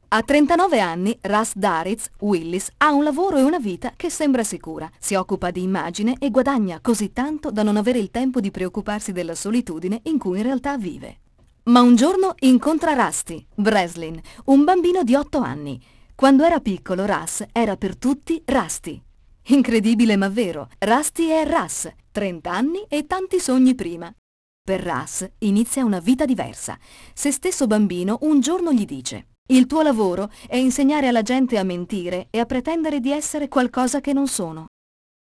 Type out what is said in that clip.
A 39 anni, Russ Daritz Willis ha un lavoro e una vita che sembra sicura. Si occupa di immagine e guadagna così tanto da non avere il tempo di preoccuparsi della solitudine in cui in realtà vive. Ma un giorno incontra Rusty Breslin, un bambino di 8 anni. Quando era piccolo, Russ era per tutti Rusty. Incredibile ma vero, Rusty è Russ, 30 anni e tanti sogni prima. Per Russ inizia una vita diversa. Se stesso bambino un giorno gli dice: «Il tuo lavoro è insegnare alla gente a mentire e a pretendere di essere qualcosa che non sono».